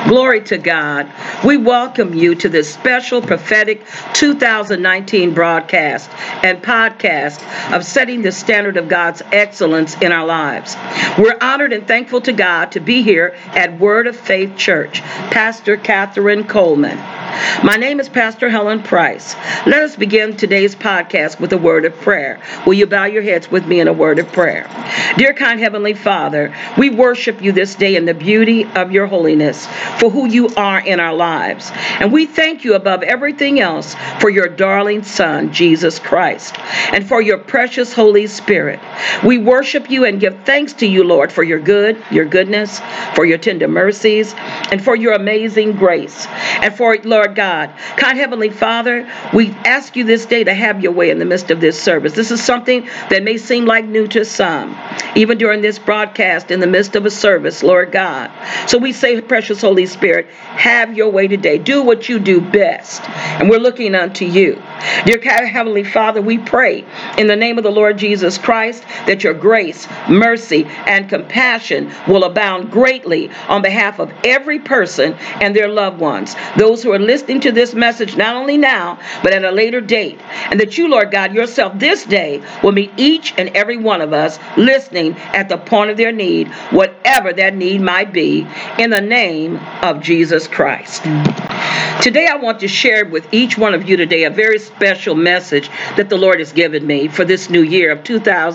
Glory to God. We welcome you to this special prophetic 2019 broadcast and podcast of setting the standard of God's excellence in our lives. We're honored and thankful to God to be here at Word of Faith Church. Pastor Catherine Coleman. My name is Pastor Helen Price. Let us begin today's podcast with a word of prayer. Will you bow your heads with me in a word of prayer? Dear kind Heavenly Father, we worship you this day in the beauty of your holiness for who you are in our lives. And we thank you above everything else for your darling Son, Jesus Christ, and for your precious Holy Spirit. We worship you and give thanks to you, Lord, for your goodness, for your tender mercies, and for your amazing grace. And for, Lord God, kind Heavenly Father, we ask you this day to have your way in the midst of this service. This is something that may seem like new to some, even during this broadcast in the midst of a service, Lord God. So we say, precious Holy Spirit, have your way today. Do what you do best. And we're looking unto you. Dear Heavenly Father, we pray in the name of the Lord Jesus Christ that your grace, mercy, and compassion will abound greatly on behalf of every person and their loved ones, those who are listening to this message not only now, but at a later date. And that you, Lord God, yourself this day will meet each and every one of us listening at the point of their need, whatever that need might be, in the name of Jesus Christ. Today I want to share with each one of you today a very special message that the Lord has given me for this new year of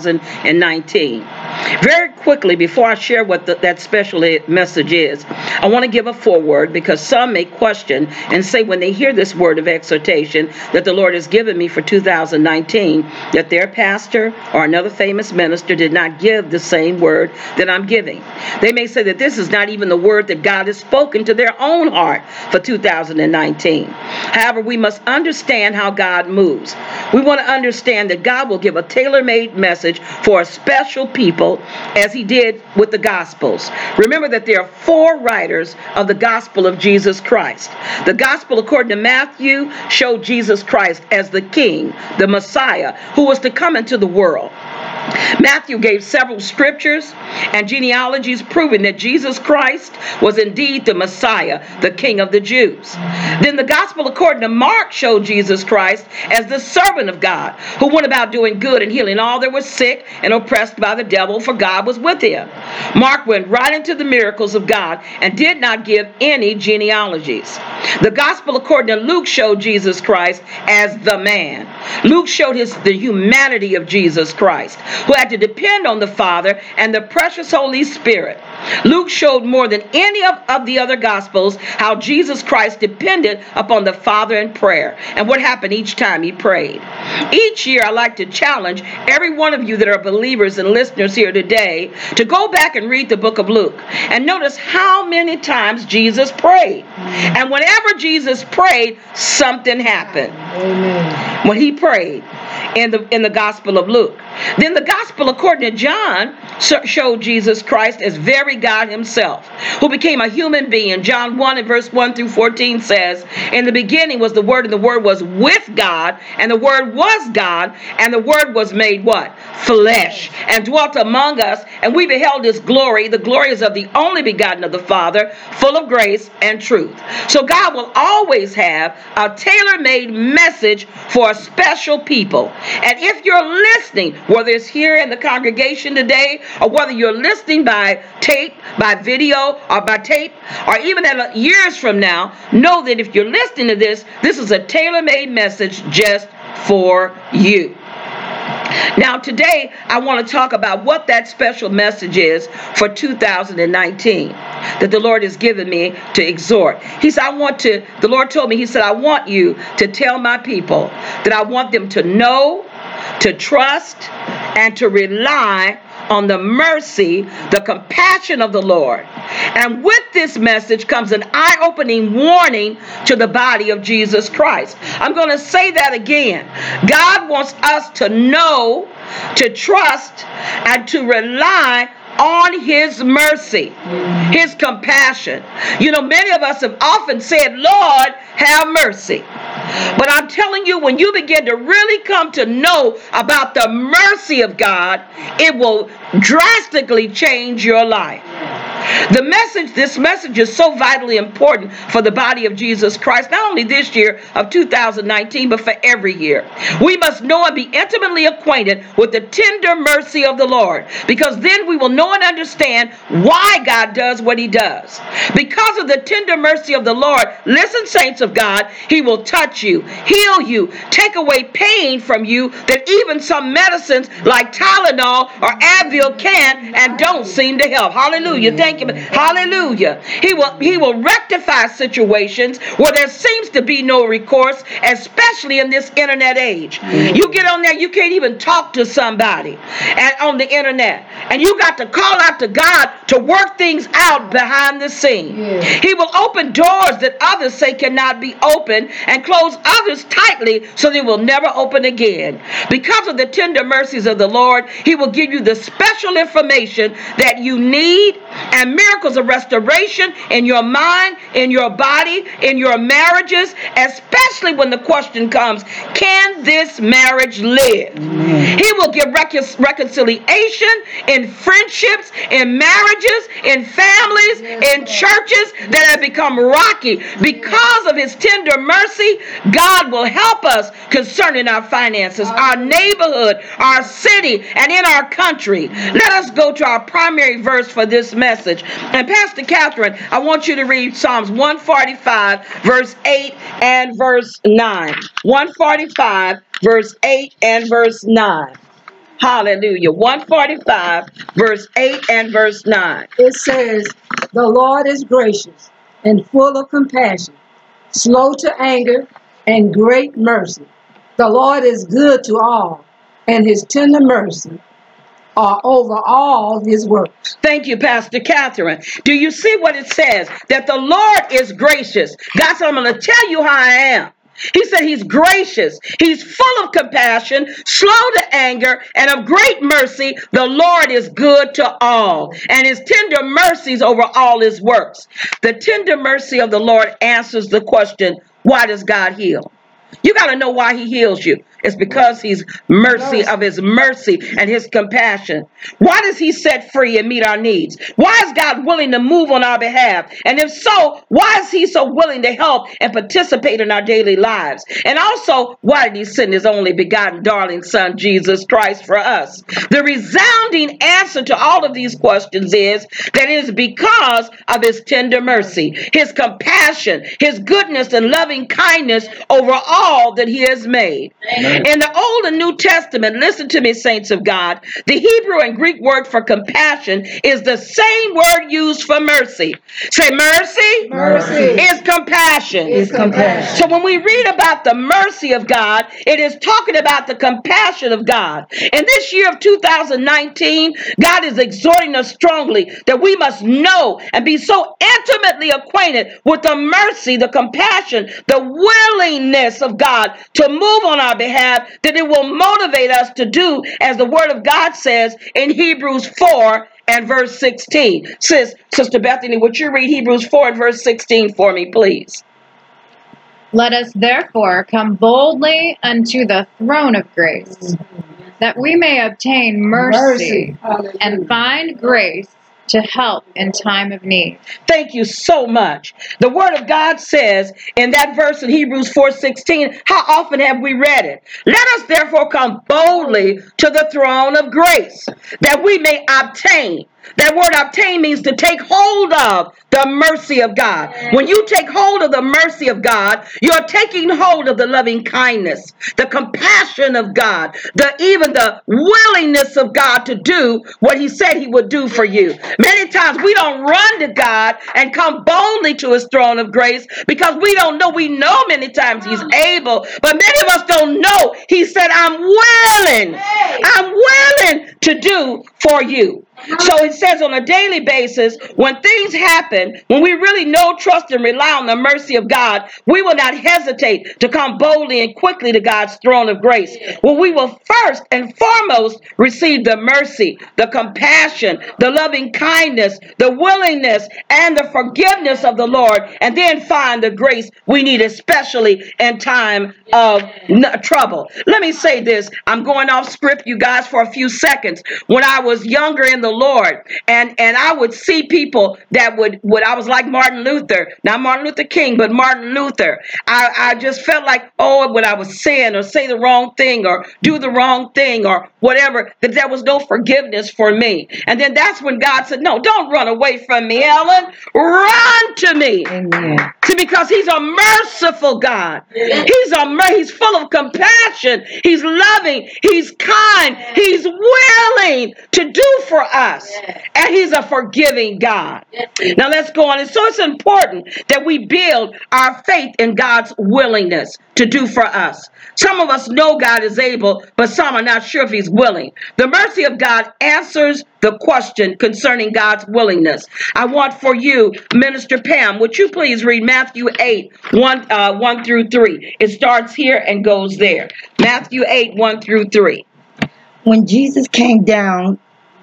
2019. Very quickly, before I share what that special message is, I want to give a foreword, because some may question and say when they hear this word of exhortation that the Lord has given me for 2019, that their pastor or another famous minister did not give the same word that I'm giving. They may say that this is not even the word that God has spoken to their own heart for 2019. However, we must understand how God moves. We want to understand that God will give a tailor-made message for a special people, as he did with the Gospels. Remember that there are 4 writers of the Gospel of Jesus Christ. The Gospel, according to Matthew, showed Jesus Christ as the King, the Messiah, who was to come into the world. Matthew gave several scriptures and genealogies proving that Jesus Christ was indeed the Messiah, the King of the Jews. Then the Gospel according to Mark showed Jesus Christ as the servant of God, who went about doing good and healing all that were sick and oppressed by the devil, for God was with him. Mark went right into the miracles of God and did not give any genealogies. The Gospel according to Luke showed Jesus Christ as the man. Luke showed the humanity of Jesus Christ, who had to depend on the Father and the precious Holy Spirit. Luke showed more than any of the other Gospels how Jesus Christ depended upon the Father in prayer and what happened each time he prayed. Each year, I like to challenge every one of you that are believers and listeners here today to go back and read the book of Luke and notice how many times Jesus prayed. And whenever Jesus prayed, something happened. Amen. When he prayed in the Gospel of Luke. Then the Gospel according to John showed Jesus Christ as very God himself, who became a human being. John 1 and verse 1 through 14 says, in the beginning was the Word, and the Word was with God, and the Word was God, and the Word was made what? Flesh, and dwelt among us, and we beheld his glory. The glory is of the only begotten of the Father, full of grace and truth. So God will always have a tailor-made message for a special people. And if you're listening, whether it's here in the congregation today, or whether you're listening by tape, by video, or by tape, or even years from now, know that if you're listening to this is a tailor-made message just for you. Now today, I want to talk about what that special message is for 2019 that the Lord has given me to exhort. He said, the Lord told me, he said, I want you to tell my people that I want them to know, to trust, and to rely on the mercy, the compassion of the Lord. And with this message comes an eye-opening warning to the body of Jesus Christ. I'm going to say that again. God wants us to know, to trust, and to rely on his mercy, his compassion. You know, many of us have often said, Lord, have mercy. But I'm telling you, when you begin to really come to know about the mercy of God, it will drastically change your life. This message is so vitally important for the body of Jesus Christ, not only this year of 2019, but for every year. We must know and be intimately acquainted with the tender mercy of the Lord, because then we will know and understand why God does what he does. Because of the tender mercy of the Lord, listen, saints of God, he will touch you, heal you, take away pain from you that even some medicines like Tylenol or Advil can and don't seem to help. Hallelujah. Thank you. Hallelujah. He will rectify situations where there seems to be no recourse, especially in this internet age. You get on there, you can't even talk to somebody on the internet, and you got to call out to God to work things out behind the scene. He will open doors that others say cannot be opened and close others tightly so they will never open again. Because of the tender mercies of the Lord, he will give you the special information that you need and miracles of restoration in your mind, in your body, in your marriages, especially when the question comes, can this marriage live? He will give reconciliation in friendships, in marriages, in families, in churches that have become rocky. Because of his tender mercy, God will help us concerning our finances, our neighborhood, our city, and in our country. Let us go to our primary verse for this message. And Pastor Catherine, I want you to read Psalms 145, verse 8 and verse 9. 145, verse 8 and verse 9. Hallelujah. 145, verse 8 and verse 9. It says, the Lord is gracious and full of compassion, slow to anger, and great mercy. The Lord is good to all, and his tender mercy are over all his works. Thank you, Pastor Catherine. Do you see what it says? That the Lord is gracious. God said, I'm going to tell you how I am. He said he's gracious. He's full of compassion, slow to anger, and of great mercy. The Lord is good to all, and his tender mercies over all his works. The tender mercy of the Lord answers the question, why does God heal? You got to know why he heals you. It's because he's mercy of his mercy and his compassion. Why does he set free and meet our needs? Why is God willing to move on our behalf? And if so, why is he so willing to help and participate in our daily lives? And also, why did he send his only begotten darling son, Jesus Christ, for us? The resounding answer to all of these questions is that it is because of his tender mercy, his compassion, his goodness and loving kindness over all that he has made. Amen. In the Old and New Testament, listen to me, saints of God, the Hebrew and Greek word for compassion is the same word used for mercy. Say mercy. Mercy is compassion. is compassion. So when we read about the mercy of God, it is talking about the compassion of God. In this year of 2019, God is exhorting us strongly that we must know and be so intimately acquainted with the mercy, the compassion, the willingness of God to move on our behalf, that it will motivate us to do as the word of God says in Hebrews 4 and verse 16. Sister Bethany, would you read Hebrews 4 and verse 16 for me, please? Let us therefore come boldly unto the throne of grace, that we may obtain mercy and find grace to help in time of need. Thank you so much. The word of God says in that verse in Hebrews 4:16, how often have we read it? Let us therefore come boldly to the throne of grace, that we may obtain. That word obtain means to take hold of the mercy of God. When you take hold of the mercy of God, you're taking hold of the loving kindness, the compassion of God, even the willingness of God to do what he said he would do for you. Many times we don't run to God and come boldly to his throne of grace because we don't know. We know many times he's able, but many of us don't know. He said, I'm willing to do for you. So it says on a daily basis, when things happen, when we really know, trust, and rely on the mercy of God, we will not hesitate to come boldly and quickly to God's throne of grace. Well, we will first and foremost receive the mercy, the compassion, the loving kindness, the willingness, and the forgiveness of the Lord, and then find the grace we need, especially in time of trouble. Let me say this. I'm going off script, you guys, for a few seconds. When I was younger in the the Lord, and I would see people that would I was like Martin Luther, not Martin Luther King, but Martin Luther. I just felt like, oh, when I was sin or say the wrong thing or do the wrong thing or whatever, that there was no forgiveness for me. And then that's when God said, no, don't run away from me, Ellen. Run to me. Amen. See, because he's a merciful God. He's full of compassion. He's loving. He's kind. He's willing to do for us. And he's a forgiving God. Now let's go on. And so it's important that we build our faith in God's willingness to do for us. Some of us know God is able, but some are not sure if he's willing. The mercy of God answers the question concerning God's willingness. I want for you, Minister Pam, would you please read Matthew 8, 1 through 3. It starts here and goes there. Matthew 8, 1 through 3. When Jesus came down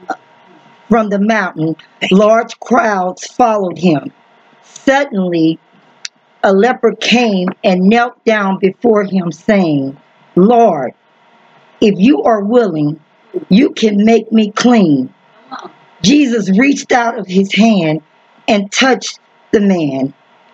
from the mountain, large crowds followed him. Suddenly, a leper came and knelt down before him, saying, Lord, if you are willing, you can make me clean. Jesus reached out of his hand and touched the man.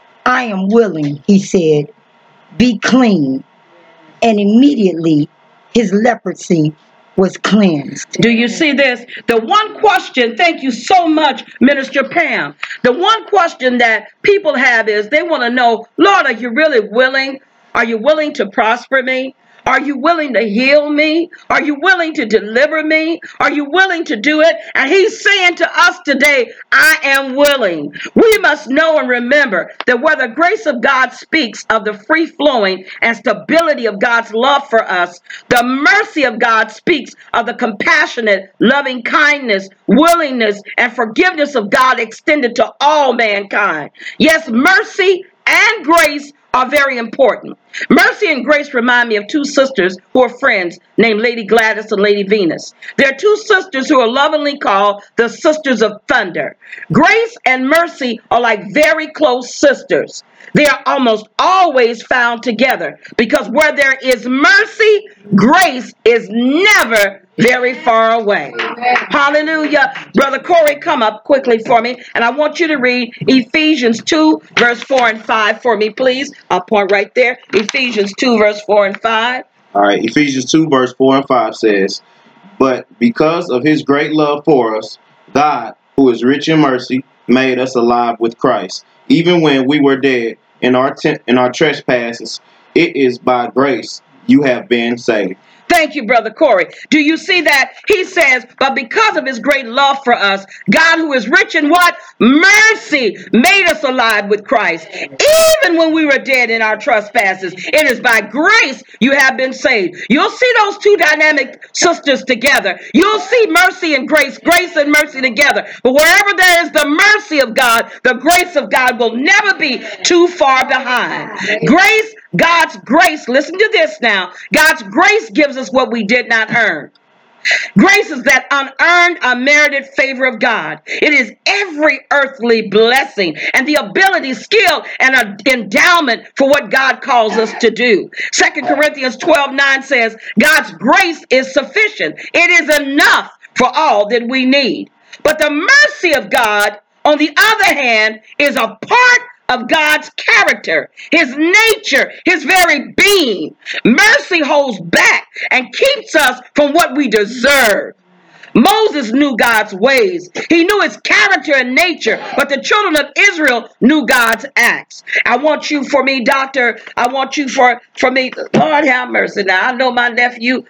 I am willing, he said, be clean. And immediately his leprosy was cleansed. Do you see this? The one question, thank you so much, Minister Pam. The one question that people have is they want to know, Lord, are you really willing? Are you willing to prosper me? Are you willing to heal me? Are you willing to deliver me? Are you willing to do it? And he's saying to us today, I am willing. We must know and remember that where the grace of God speaks of the free flowing and stability of God's love for us, the mercy of God speaks of the compassionate, loving kindness, willingness, and forgiveness of God extended to all mankind. Yes, mercy and grace are very important. Mercy and grace remind me of two sisters who are friends named Lady Gladys and Lady Venus. They're two sisters who are lovingly called the Sisters of Thunder. Grace and mercy are like very close sisters. They are almost always found together because where there is mercy, grace is never very far away. Hallelujah. Brother Corey, come up quickly for me. And I want you to read Ephesians 2, verse 4 and 5 for me, please. I'll point right there. Ephesians 2, verse 4 and 5. All right, Ephesians 2, verse 4 and 5 says, But because of his great love for us, God, who is rich in mercy, made us alive with Christ, even when we were dead in our trespasses. It is by grace you have been saved. Thank you, Brother Corey. Do you see that? He says, but because of his great love for us, God, who is rich in what? Mercy, made us alive with Christ. Even when we were dead in our trespasses, it is by grace you have been saved. You'll see those two dynamic sisters together. You'll see mercy and grace and mercy together. But wherever there is the mercy of God, the grace of God will never be too far behind. Grace, God's grace, listen to this now. God's grace gives us what we did not earn. Grace is that unearned, unmerited favor of God. It is every earthly blessing and the ability, skill, and an endowment for what God calls us to do. 2 Corinthians 12:9 says, God's grace is sufficient. It is enough for all that we need. But the mercy of God, on the other hand, is a part of God's character, his nature, his very being. Mercy holds back and keeps us from what we deserve. Moses knew God's ways. He knew his character and nature, but the children of Israel knew God's acts. I want you for me, doctor. I want you for me. Lord have mercy. Now, I know my nephew.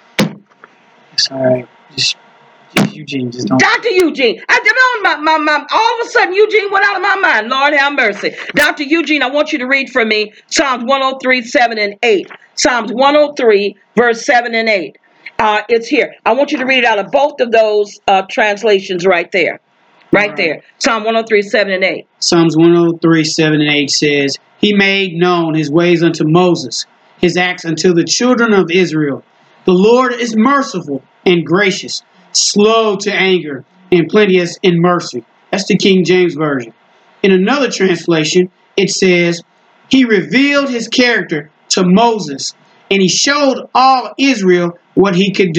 It's all right. Just Eugene, just don't. Dr. Eugene. All of a sudden, Eugene went out of my mind. Lord have mercy. Dr. Eugene, I want you to read for me Psalms 103, 7 and 8. Psalms 103, verse 7 and 8. It's here. I want you to read it out of both of those translations right there. Right there. Psalm 103, 7 and 8. Psalms 103, 7 and 8 says, He made known his ways unto Moses, his acts unto the children of Israel. The Lord is merciful and gracious, slow to anger, and plenteous in mercy. That's the King James Version. In another translation, it says, He revealed his character to Moses, and he showed all Israel what he could do.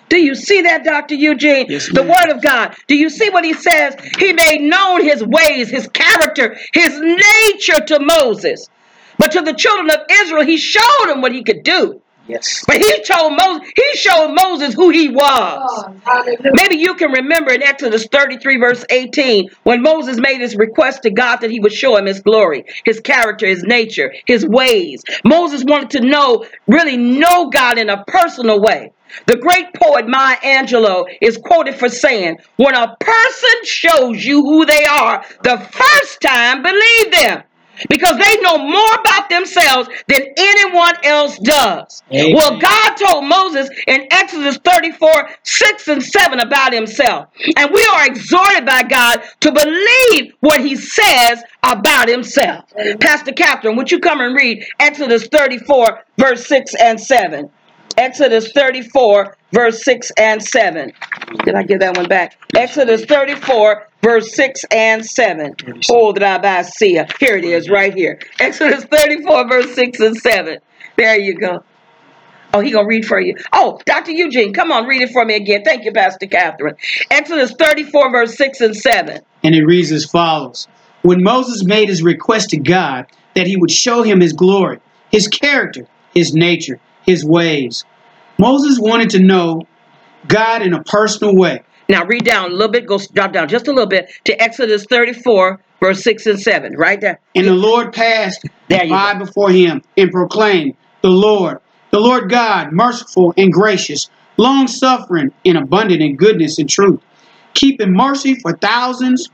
Do you see that, Dr. Eugene? Yes, The ma'am. word of God. Do you see what he says? He made known his ways, his character, his nature to Moses. But to the children of Israel, he showed them what he could do. Yes. But he showed Moses who he was. Maybe you can remember in Exodus 33, verse 18, when Moses made his request to God that he would show him his glory, his character, his nature, his ways. Moses wanted to really know God in a personal way. The great poet Maya Angelou is quoted for saying, when a person shows you who they are the first time, believe them. Because they know more about themselves than anyone else does. Amen. Well, God told Moses in Exodus 34, 6 and 7 about himself. And we are exhorted by God to believe what he says about himself. Pastor Catherine, would you come and read Exodus 34, verse 6 and 7? Exodus 34, verse 6 and 7. Did I give that one back? Exodus 34, verse 6 and 7. Oh, did I see it? Here it is, right here. Exodus 34, verse 6 and 7. There you go. Oh, he going to read for you. Oh, Dr. Eugene, come on, read it for me again. Thank you, Pastor Catherine. Exodus 34, verse 6 and 7. And it reads as follows. When Moses made his request to God that he would show him his glory, his character, his nature, his ways, Moses wanted to know God in a personal way. Now read down a little bit, drop down just a little bit to Exodus 34, verse 6 and 7, right there. And the Lord passed by before him and proclaimed, the Lord God, merciful and gracious, long-suffering and abundant in goodness and truth, keeping mercy for thousands,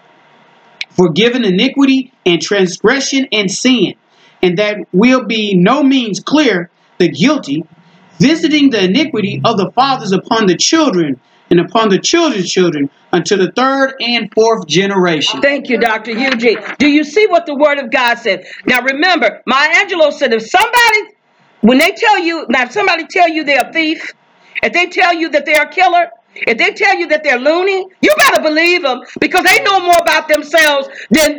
forgiving iniquity and transgression and sin, and that will be no means clear the guilty, visiting the iniquity of the fathers upon the children and upon the children's children unto the third and fourth generation. Thank you, Dr. Eugene. Do you see what the word of God said? Now remember, Maya Angelou said if somebody tell you they're a thief, if they tell you that they're a killer, if they tell you that they're loony, you better believe them because they know more about themselves than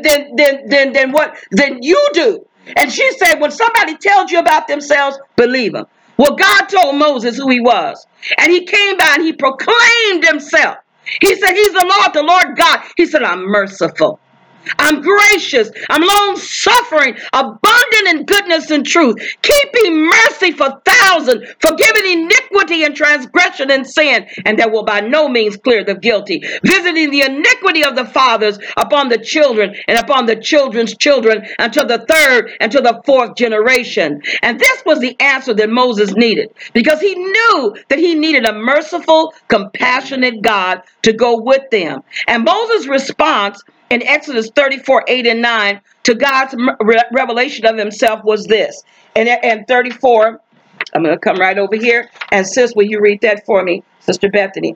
you do. And she said, when somebody tells you about themselves, believe them. Well, God told Moses who he was. And he came by and he proclaimed himself. He said, he's the Lord God. He said, I'm merciful. I'm gracious. I'm long-suffering, abundant in goodness and truth, keeping mercy for thousands, forgiving iniquity and transgression and sin, and that will by no means clear the guilty, visiting the iniquity of the fathers upon the children and upon the children's children until the third and to the fourth generation. And this was the answer that Moses needed, because he knew that he needed a merciful, compassionate God to go with them. And Moses' response in Exodus 34, 8 and 9 to God's revelation of himself was this. And 34, I'm going to come right over here. And sis, will you read that for me, Sister Bethany?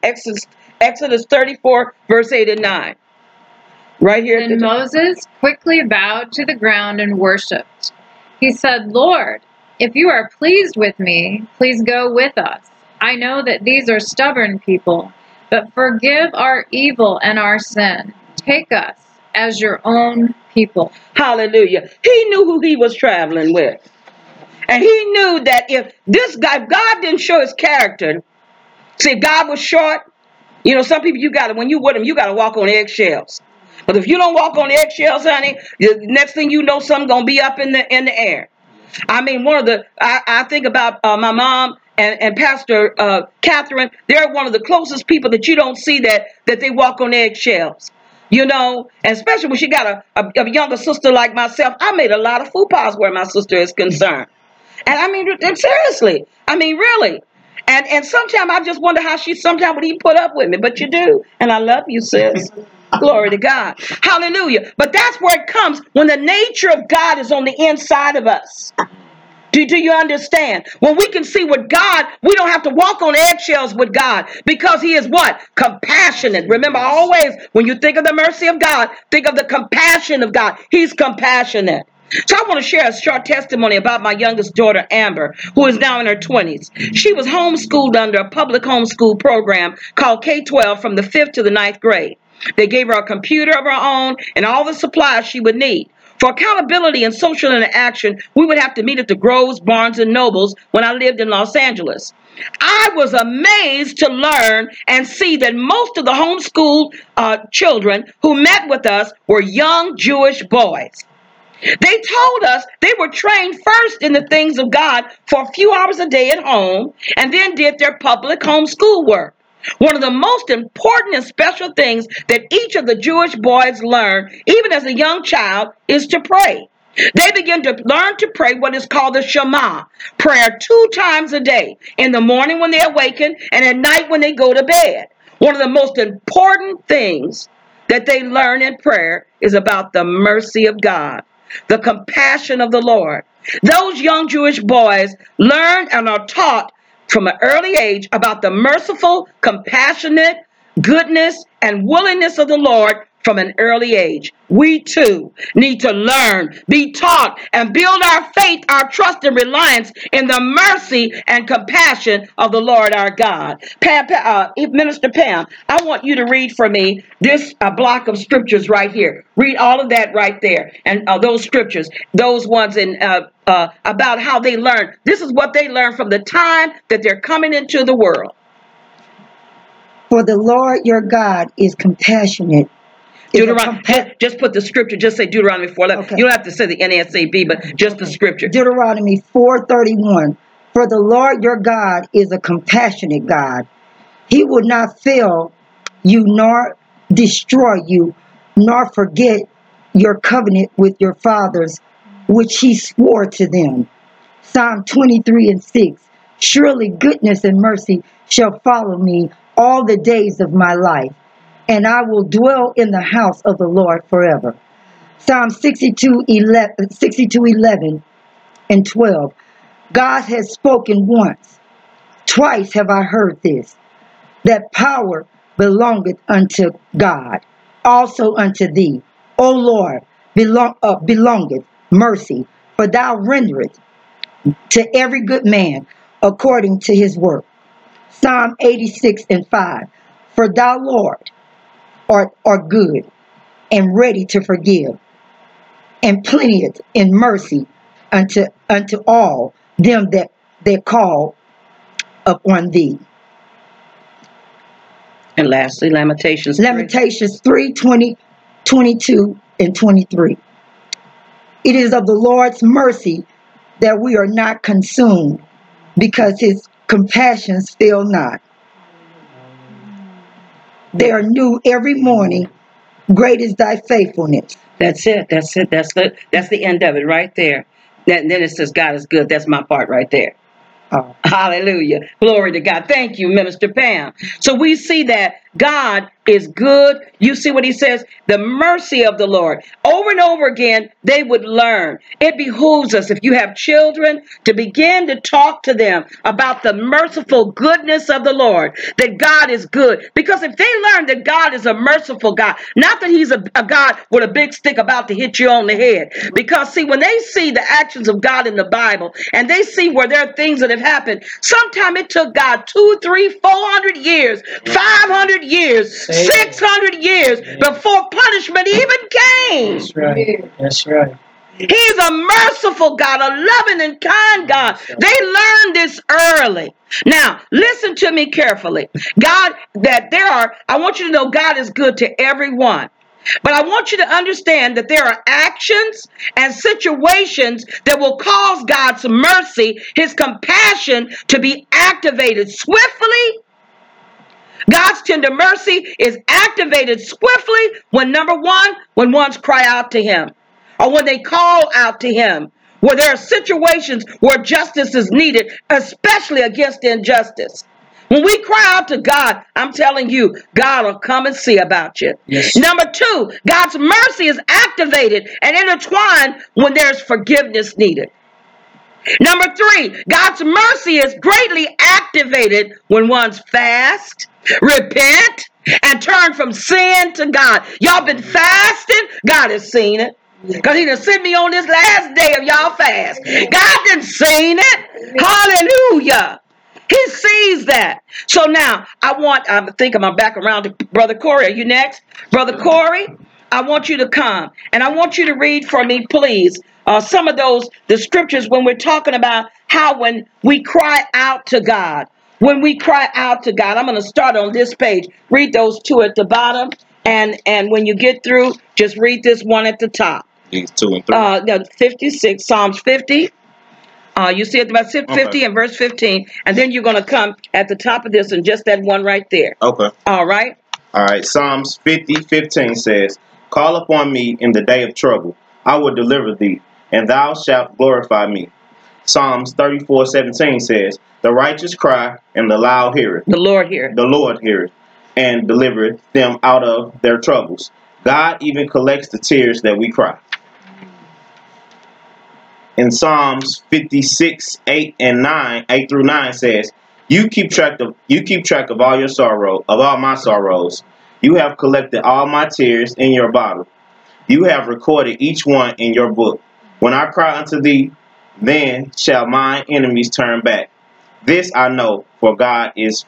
Exodus 34, verse 8 and 9. Right here. And Moses quickly bowed to the ground and worshipped. He said, Lord, if you are pleased with me, please go with us. I know that these are stubborn people, but forgive our evil and our sin. Take us as your own people. Hallelujah. He knew who he was traveling with. And he knew that if God didn't show his character, see, if God was short, some people when you with him, you got to walk on eggshells. But if you don't walk on eggshells, honey, the next thing you know, something's going to be up in the air. I mean, I think about my mom and Pastor Catherine. They're one of the closest people that you don't see that they walk on eggshells. And especially when she got a younger sister like myself, I made a lot of faux pas where my sister is concerned. And I mean, seriously, really. And sometimes I just wonder how she sometimes would even put up with me, but you do. And I love you, sis. Glory to God. Hallelujah. But that's where it comes when the nature of God is on the inside of us. Do you understand? When we can see with God, we don't have to walk on eggshells with God because he is what? Compassionate. Remember, always when you think of the mercy of God, think of the compassion of God. He's compassionate. So I want to share a short testimony about my youngest daughter, Amber, who is now in her 20s. She was homeschooled under a public homeschool program called K-12 from the 5th to the 9th grade. They gave her a computer of her own and all the supplies she would need. For accountability and social interaction, we would have to meet at the Groves, Barnes, and Nobles when I lived in Los Angeles. I was amazed to learn and see that most of the homeschooled children who met with us were young Jewish boys. They told us they were trained first in the things of God for a few hours a day at home and then did their public homeschool work. One of the most important and special things that each of the Jewish boys learned, even as a young child, is to pray. They begin to learn to pray what is called the Shema, prayer 2 times a day, in the morning when they awaken and at night when they go to bed. One of the most important things that they learn in prayer is about the mercy of God, the compassion of the Lord. Those young Jewish boys learn and are taught from an early age about the merciful, compassionate, goodness, and willingness of the Lord from an early age. We too need to learn, be taught, and build our faith, our trust, and reliance in the mercy and compassion of the Lord our God. Minister Pam, I want you to read for me this block of scriptures right here. Read all of that right there, and those scriptures, those ones in about how they learn. This is what they learn from the time that they're coming into the world. For the Lord your God is compassionate. Just put the scripture. Just say Deuteronomy 4:11. Okay. You don't have to say the NASB, but just the scripture. Deuteronomy 4:31. For the Lord your God is a compassionate God. He will not fail you nor destroy you, nor forget your covenant with your fathers, which he swore to them. Psalm 23:6. Surely goodness and mercy shall follow me all the days of my life, and I will dwell in the house of the Lord forever. Psalm 62:11 and 12. God has spoken once. Twice have I heard this, that power belongeth unto God, also unto thee, O Lord, belongeth mercy, for thou renderest to every good man according to his work. Psalm 86:5. For thou, Lord, art good and ready to forgive, and plenteous in mercy unto all them that call upon thee. And lastly, Lamentations 3:20, 22, and 23. It is of the Lord's mercy that we are not consumed, because his compassions fail not. They are new every morning. Great is thy faithfulness. That's it. That's the end of it right there. Then it says God is good. That's my part right there. Oh. Hallelujah. Glory to God. Thank you, Minister Pam. So we see that God is good. You see what he says? The mercy of the Lord. Over and over again, they would learn. It behooves us, if you have children, to begin to talk to them about the merciful goodness of the Lord, that God is good. Because if they learn that God is a merciful God, not that he's a God with a big stick about to hit you on the head. Because see, when they see the actions of God in the Bible, and they see where there are things that have happened, sometimes it took God 200, 300, 400 years, 500 years, 600 years before punishment even came. That's right. That's right. He's a merciful God, a loving and kind God. They learned this early. Now, listen to me carefully. I want you to know God is good to everyone. But I want you to understand that there are actions and situations that will cause God's mercy, his compassion, to be activated swiftly. God's tender mercy is activated swiftly when, number one, when ones cry out to him, or when they call out to him, where there are situations where justice is needed, especially against injustice. When we cry out to God, I'm telling you, God will come and see about you. Yes. Number two, God's mercy is activated and intertwined when there's forgiveness needed. Number three, God's mercy is greatly activated when one's fast, repent, and turn from sin to God. Y'all been fasting? God has seen it. Because he done sent me on this last day of y'all fast. God done seen it. Hallelujah. He sees that. So now, I think I'm back around to Brother Corey. Are you next? Brother Corey, I want you to come and I want you to read for me, please, some of the scriptures when we're talking about how when we cry out to God, when we cry out to God. I'm going to start on this page. Read those two at the bottom. And when you get through, just read this one at the top. These 2 and 3. No, 56, Psalms 50. You see it about 50 and verse 15. And then you're going to come at the top of this and just that one right there. Okay. All right. All right. Psalms 50:15 says, "Call upon me in the day of trouble. I will deliver thee, and thou shalt glorify me." Psalms 34:17 says, "The righteous cry, and the loud heareth. The Lord here. The Lord heareth, and delivereth them out of their troubles." God even collects the tears that we cry. In Psalms 56:8 through 9 says, You keep track of all your sorrow, of all my sorrows. You have collected all my tears in your bottle. You have recorded each one in your book. When I cry unto thee, then shall mine enemies turn back. This I know, for God is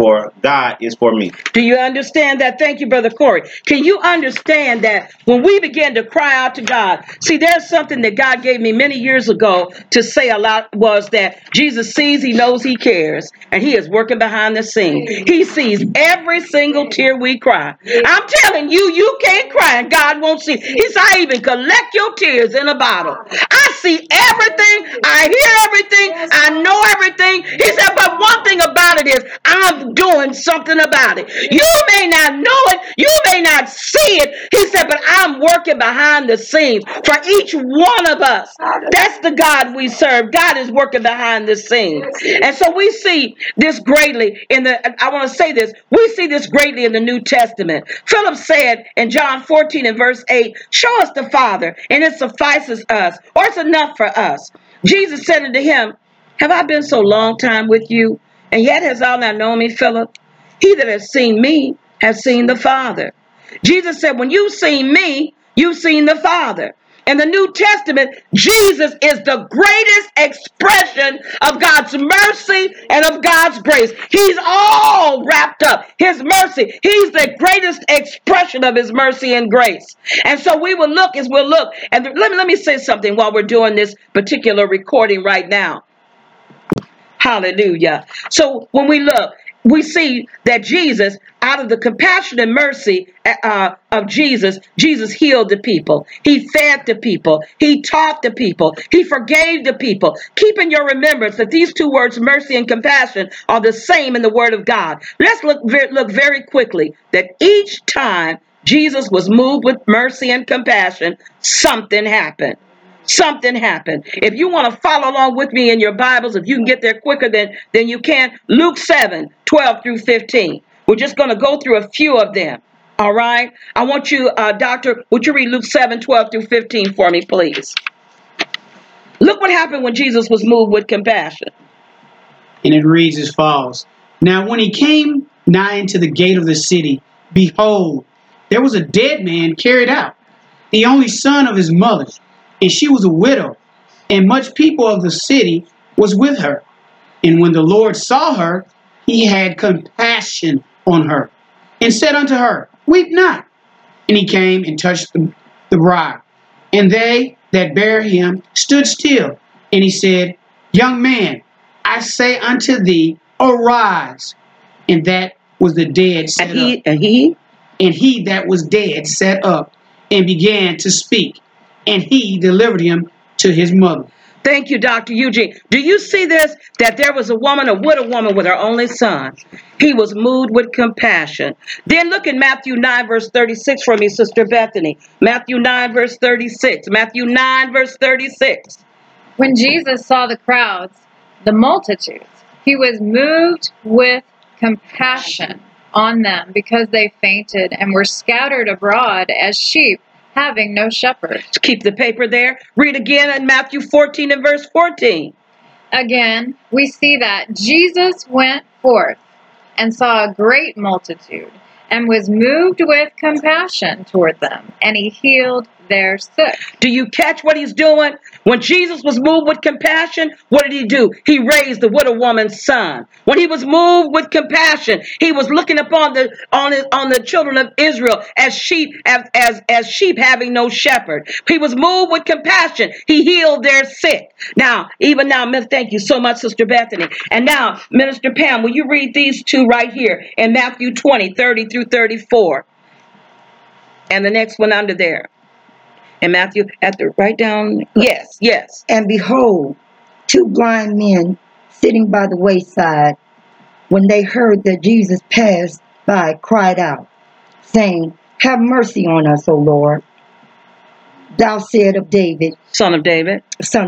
for me. Do you understand that? Thank you, Brother Corey. Can you understand that when we begin to cry out to God? See, there's something that God gave me many years ago to say a lot, was that Jesus sees, he knows, he cares, and he is working behind the scene. He sees every single tear we cry. I'm telling you, you can't cry and God won't see. He said, I even collect your tears in a bottle. I see everything. I hear everything. I know everything. He said, but one thing about it is I'm doing something about it. You may not know it. You may not see it. He said, but I'm working behind the scenes for each one of us. That's the God we serve. God is working behind the scenes. And so we see this greatly I want to say this, we see this greatly in the New Testament. Philip said in John 14 and verse 8, show us the Father, and it suffices us, or it's enough for us. Jesus said unto him, have I been so long time with you, and yet hast thou not known me, Philip? He that has seen me has seen the Father. Jesus said, when you've seen me, you've seen the Father. In the New Testament, Jesus is the greatest expression of God's mercy and of God's grace. He's all wrapped up. His mercy, he's the greatest expression of his mercy and grace. And so we will look as we'll look. And let me say something while we're doing this particular recording right now. Hallelujah. So when we look, we see that Jesus, out of the compassion and mercy of Jesus, Jesus healed the people. He fed the people. He taught the people. He forgave the people. Keep in your remembrance that these two words, mercy and compassion, are the same in the Word of God. Let's look very quickly that each time Jesus was moved with mercy and compassion, something happened. Something happened. If you want to follow along with me in your Bibles, if you can get there quicker than you can, Luke 7:12 through 15. We're just going to go through a few of them. All right. I want you, Doctor, would you read Luke 7:12 through 15 for me, please? Look what happened when Jesus was moved with compassion. And it reads as follows. Now when he came nigh into the gate of the city, behold, there was a dead man carried out, the only son of his mother, and she was a widow, and much people of the city was with her. And when the Lord saw her, he had compassion on her, and said unto her, weep not. And he came and touched the bride. And they that bare him stood still. And he said, young man, I say unto thee, arise. And that was the dead sat up. And he that was dead sat up and began to speak. And he delivered him to his mother. Thank you, Dr. Eugene. Do you see this? That there was a widow woman with her only son. He was moved with compassion. Then look at Matthew 9, verse 36 for me, Sister Bethany. Matthew 9, verse 36. Matthew 9, verse 36. When Jesus saw the crowds, the multitudes, he was moved with compassion on them because they fainted and were scattered abroad as sheep having no shepherd. Keep the paper there. Read again in Matthew 14 and verse 14. Again, we see that Jesus went forth and saw a great multitude and was moved with compassion toward them, and he healed their sick. Do you catch what he's doing? When Jesus was moved with compassion, what did he do? He raised the widow woman's son. When he was moved with compassion, he was looking upon the children of Israel as sheep, as sheep having no shepherd. He was moved with compassion. He healed their sick. Now, even now, thank you so much, Sister Bethany. And now, Minister Pam, will you read these two right here in Matthew 20, 30 through 34? And the next one under there. And Matthew, write down, yes. And behold, two blind men sitting by the wayside, when they heard that Jesus passed by, cried out, saying, Have mercy on us, O Lord. Thou said of David, Son of David.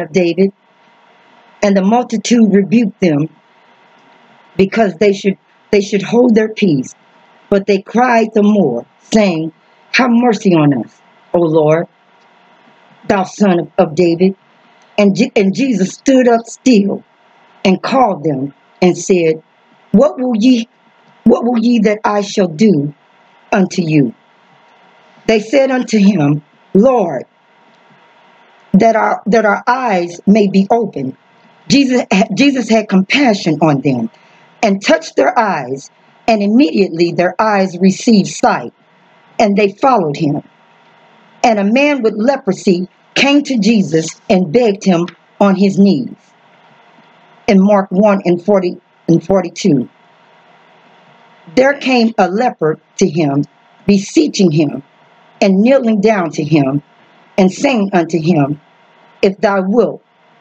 And the multitude rebuked them, because they should hold their peace. But they cried the more, saying, Have mercy on us, O Lord, thou son of David. And Jesus stood up still and called them and said, What will ye that I shall do unto you? They said unto him, Lord, that our eyes may be opened. Jesus had compassion on them and touched their eyes, and immediately their eyes received sight, and they followed him. And a man with leprosy came to Jesus and begged him on his knees. In Mark 1 and 40 and 42. There came a leper to him, beseeching him, and kneeling down to him, and saying unto him, If thou wilt,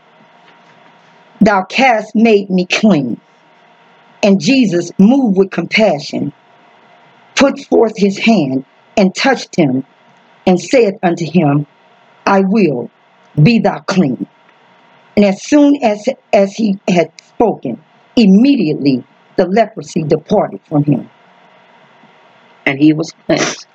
thou canst make me clean. And Jesus, moved with compassion, put forth his hand and touched him, and said unto him, I will, be thou clean. And as soon as he had spoken, immediately the leprosy departed from him. And he was cleansed.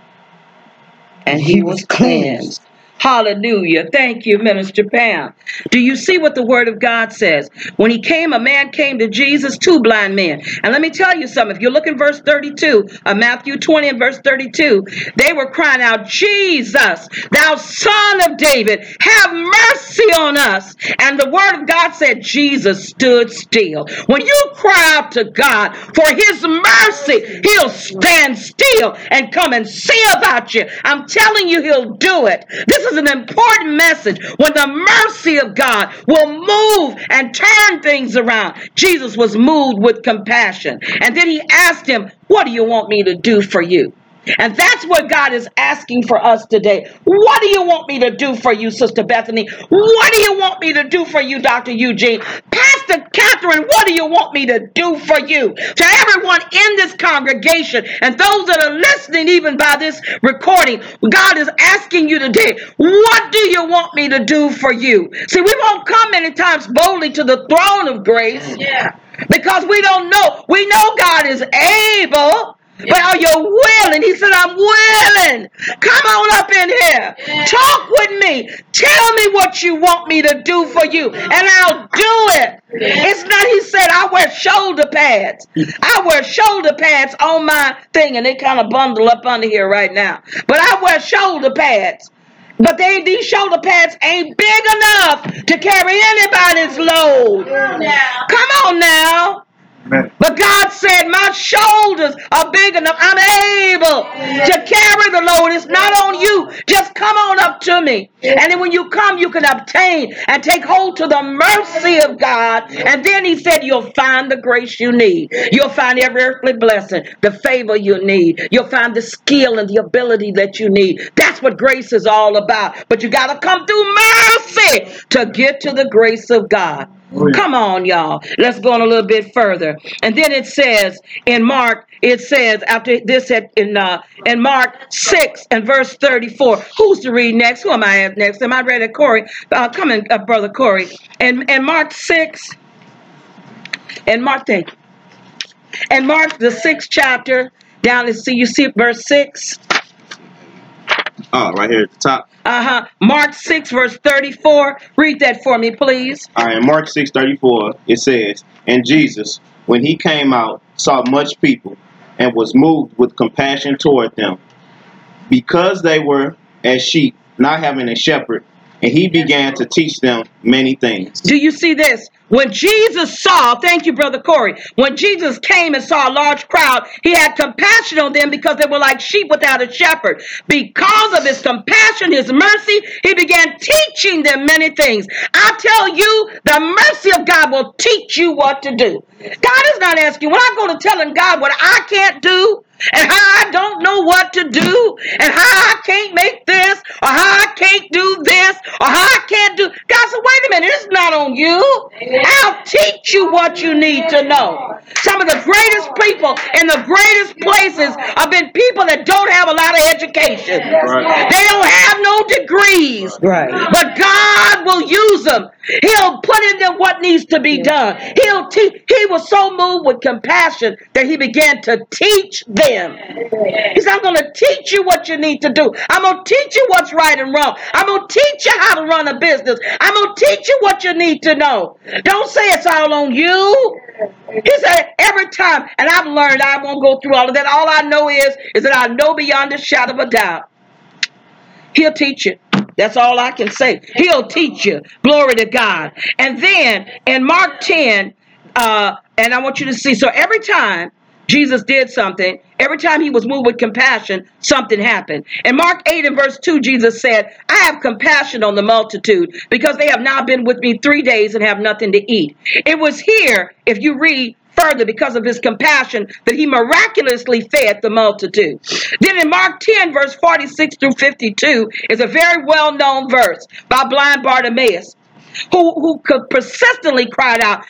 And he was cleansed. Hallelujah. Thank you, Minister Pam. Do you see what the word of God says? When a man came to Jesus, two blind men. And let me tell you something. If you look in verse 32 of Matthew 20 and verse 32, they were crying out, Jesus, thou son of David, have mercy on us. And the word of God said, Jesus stood still. When you cry out to God for his mercy, he'll stand still and come and see about you. I'm telling you, he'll do it. This is an important message. When the mercy of God will move and turn things around. Jesus was moved with compassion. And then he asked him, what do you want me to do for you? And that's what God is asking for us today. What do you want me to do for you, Sister Bethany? What do you want me to do for you, Dr. Eugene? Pastor Catherine, what do you want me to do for you? To everyone in this congregation and those that are listening even by this recording, God is asking you today, what do you want me to do for you? See, we won't come many times boldly to the throne of grace because we don't know. We know God is able. But are you willing? He said, I'm willing. Come on up in here. Talk with me. Tell me what you want me to do for you, and I'll do it. It's not, he said, I wear shoulder pads. I wear shoulder pads on my thing, and they kind of bundle up under here right now. But I wear shoulder pads. But these shoulder pads ain't big enough to carry anybody's load. Come on now. But God said, my shoulders are big enough. I'm able to carry the load. It's not on you. Just come on up to me. And then when you come, you can obtain and take hold to the mercy of God. And then he said, you'll find the grace you need. You'll find every earthly blessing, the favor you need. You'll find the skill and the ability that you need. That's what grace is all about. But you got to come through mercy to get to the grace of God. Come on, y'all. Let's go on a little bit further. And then it says in Mark, after this in Mark 6 and verse 34. Who's to read next? Who am I at next? Am I ready, Corey? Come in, Brother Corey. And Mark 6, and Mark, thank you. And Mark, the 6th chapter, down to see, you see verse 6? Oh, right here at the top. Mark 6, verse 34. Read that for me, please. All right, in Mark 6:34, it says, And Jesus, when he came out, saw much people, and was moved with compassion toward them, because they were as sheep not having a shepherd, and he began to teach them many things. Do you see this? When Jesus saw, thank you, Brother Corey, when Jesus came and saw a large crowd, he had compassion on them because they were like sheep without a shepherd. Because of his compassion, his mercy, he began teaching them many things. I tell you, the mercy of God will teach you what to do. God is not asking, when I go to telling God what I can't do, and how I don't know what to do, and how I can't make this, or how I can't do this, or how I can't do. God said, wait a minute, it's not on you. I'll teach you what you need to know. Some of the greatest people in the greatest places have been people that don't have a lot of education. Right. They don't have no degrees. Right. But God will use them. He'll put in them what needs to be done. He'll teach. He was so moved with compassion that he began to teach them. He said, I'm going to teach you what you need to do. I'm going to teach you what's right and wrong. I'm going to teach you how to run a business. I'm going to teach you what you need to know. Don't say it's all on you. He said, every time, and I've learned, I won't go through all of that. All I know is that I know beyond a shadow of a doubt. He'll teach you. That's all I can say. He'll teach you. Glory to God. And then in Mark 10, and I want you to see, so every time Jesus did something, every time he was moved with compassion, something happened. In Mark 8 and verse 2, Jesus said, I have compassion on the multitude because they have now been with me 3 days and have nothing to eat. It was here, if you read further, because of his compassion, that he miraculously fed the multitude. Then in Mark 10, verse 46 through 52, is a very well-known verse by blind Bartimaeus, who persistently cried out,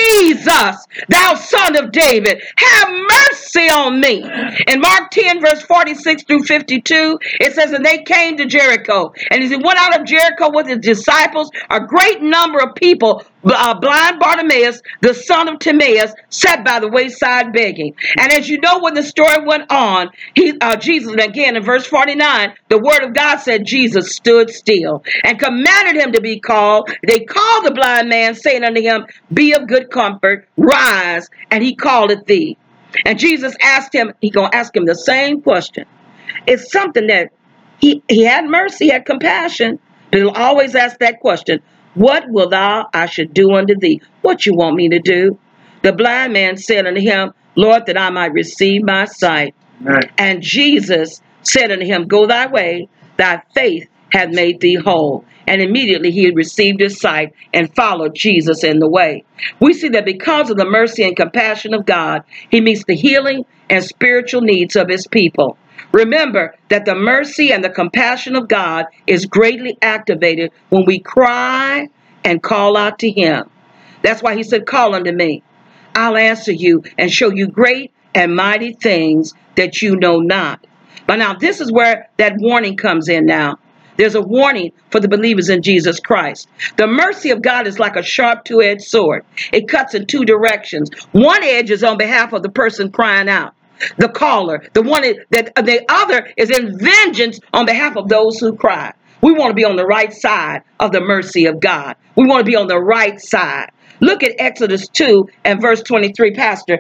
Jesus, thou son of David, have mercy on me. In Mark 10, verse 46 through 52, it says, and they came to Jericho. And as he went out of Jericho with his disciples, a great number of people, blind Bartimaeus, the son of Timaeus, sat by the wayside begging. And as you know, when the story went on, Jesus, again in verse 49, the word of God said Jesus stood still and commanded him to be called. They called the blind man, saying unto him, be of good comfort, rise, and he calleth thee. And Jesus asked him, he gonna ask him the same question. It's something that he had mercy, he had compassion, but he'll always ask that question. What will thou I should do unto thee? What you want me to do? The blind man said unto him, Lord, that I might receive my sight. Right. And Jesus said unto him, go thy way, thy faith hath made thee whole. And immediately he had received his sight and followed Jesus in the way. We see that because of the mercy and compassion of God, he meets the healing and spiritual needs of his people. Remember that the mercy and the compassion of God is greatly activated when we cry and call out to him. That's why he said, call unto me. I'll answer you and show you great and mighty things that you know not. But now this is where that warning comes in now. There's a warning for the believers in Jesus Christ. The mercy of God is like a sharp two-edged sword. It cuts in two directions. One edge is on behalf of the person crying out, the caller. The one that the other is in vengeance on behalf of those who cry. We want to be on the right side of the mercy of God. We want to be on the right side. Look at Exodus 2 and verse 23,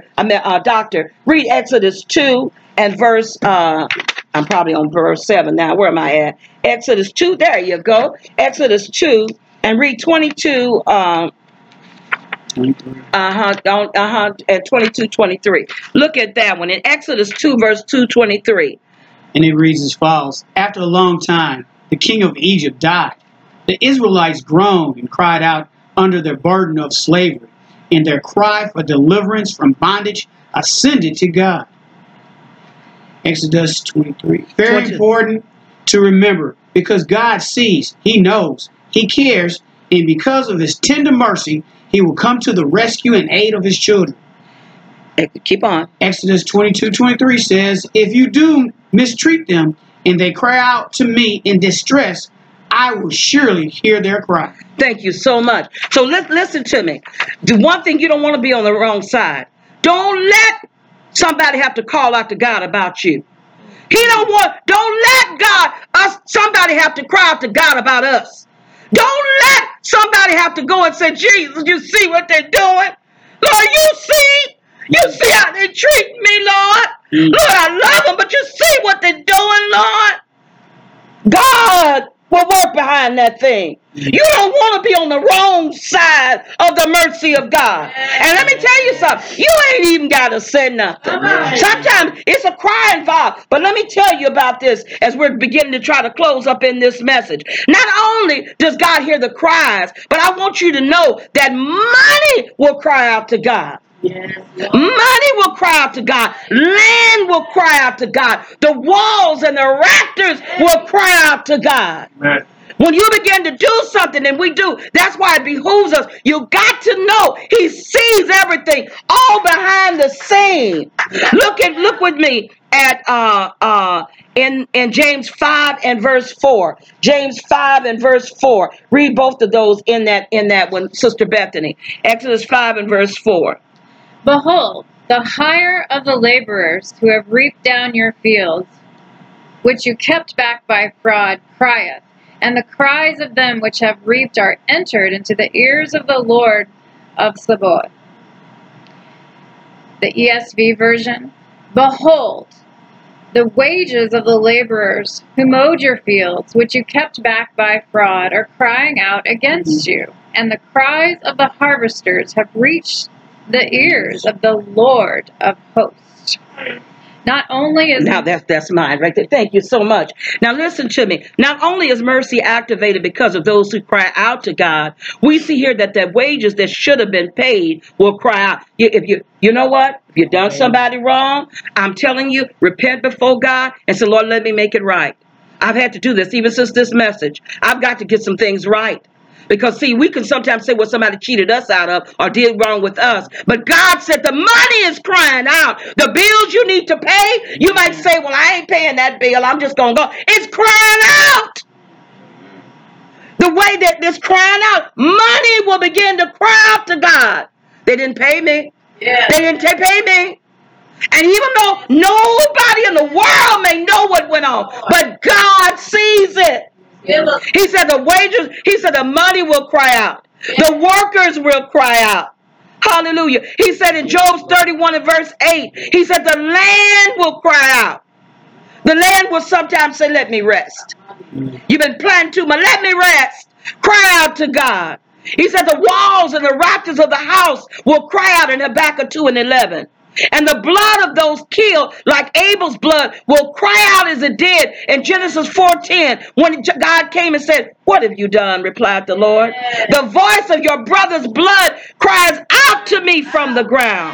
Doctor. Read Exodus 2 and verse, I'm probably on verse 7 now. Where am I at? Exodus 2, there you go. Exodus 2 and read 22, and 22, 23. Look at that one. In Exodus 2, verse 2:23. And it reads as follows. After a long time, the king of Egypt died. The Israelites groaned and cried out under their burden of slavery, and their cry for deliverance from bondage ascended to God. Exodus 23. Very important to remember, because God sees, he knows, he cares, and because of his tender mercy, he will come to the rescue and aid of his children. Keep on. Exodus 22:23 says, if you do mistreat them and they cry out to me in distress, I will surely hear their cry. Thank you so much. So listen to me. The one thing, you don't want to be on the wrong side. Don't let somebody have to call out to God about you. Don't let somebody have to cry out to God about us. Don't let somebody have to go and say, Jesus, you see what they're doing? Lord, you see how they treat me, Lord. Lord, I love them, but you see what they're doing, Lord. God will work behind that thing. You don't want to be on the wrong side of the mercy of God. And let me tell you something. You ain't even got to say nothing. Sometimes it's a cry involved. But let me tell you about this as we're beginning to try to close up in this message. Not only does God hear the cries, but I want you to know that money will cry out to God. Money will cry out to God. Land will cry out to God. The walls and the rafters will cry out to God. Amen. When you begin to do something, and we do, that's why it behooves us. You got to know He sees everything, all behind the scene. Look with me at in James 5 and verse 4. James 5 and verse 4. Read both of those in that one, Sister Bethany. Exodus 5 and verse 4. Behold, the hire of the laborers who have reaped down your fields, which you kept back by fraud, crieth, and the cries of them which have reaped are entered into the ears of the Lord of Sabaoth. The ESV version. Behold, the wages of the laborers who mowed your fields, which you kept back by fraud, are crying out against you, and the cries of the harvesters have reached the ears of the Lord of hosts. Not only is Now that's mine right there. Thank you so much. Now listen to me. Not only is mercy activated because of those who cry out to God, we see here that the wages that should have been paid will cry out. If you know what? If you've done somebody wrong, I'm telling you, repent before God and say, Lord, let me make it right. I've had to do this even since this message. I've got to get some things right. Because, see, we can sometimes say what somebody cheated us out of or did wrong with us. But God said the money is crying out. The bills you need to pay, you might say, well, I ain't paying that bill. I'm just going to go. It's crying out. The way that it's crying out, money will begin to cry out to God. They didn't pay me. Yeah. They didn't pay me. And even though nobody in the world may know what went on, but God sees it. He said the wages, he said the money will cry out. The workers will cry out. Hallelujah. He said in Job 31 and verse 8, he said the land will cry out. The land will sometimes say, let me rest. You've been planting too much. Let me rest. Cry out to God. He said the walls and the rafters of the house will cry out in Habakkuk 2 and 11. And the blood of those killed, like Abel's blood, will cry out as it did in Genesis 4:10 when God came and said, what have you done? Replied the Lord. The voice of your brother's blood cries out to me from the ground.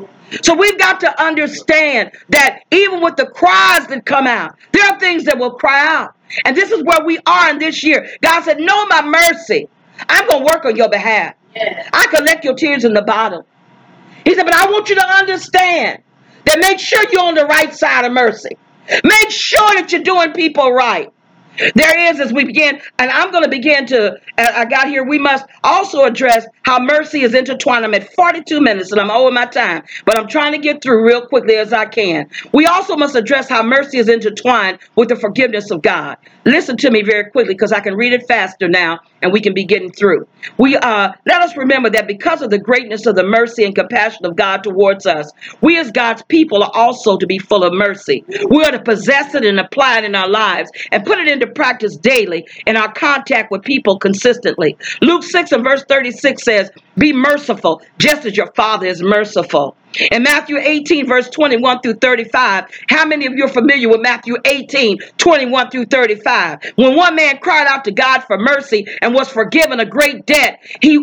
So we've got to understand that even with the cries that come out, there are things that will cry out. And this is where we are in this year. God said, know my mercy. I'm going to work on your behalf. I collect your tears in the bottom. He said, but I want you to understand that make sure you're on the right side of mercy. Make sure that you're doing people right. There is, as we begin, and I'm going to begin to, I got here, we must also address how mercy is intertwined. I'm at 42 minutes and I'm over my time, but I'm trying to get through real quickly as I can. We also must address how mercy is intertwined with the forgiveness of God. Listen to me very quickly because I can read it faster now and we can be getting through. Let us remember that because of the greatness of the mercy and compassion of God towards us, we as God's people are also to be full of mercy. We are to possess it and apply it in our lives and put it into practice daily in our contact with people consistently. Luke 6 and verse 36 says, be merciful just as your Father is merciful. In Matthew 18 verse 21 through 35, how many of you are familiar with Matthew 18, 21 through 35? When one man cried out to God for mercy and was forgiven a great debt,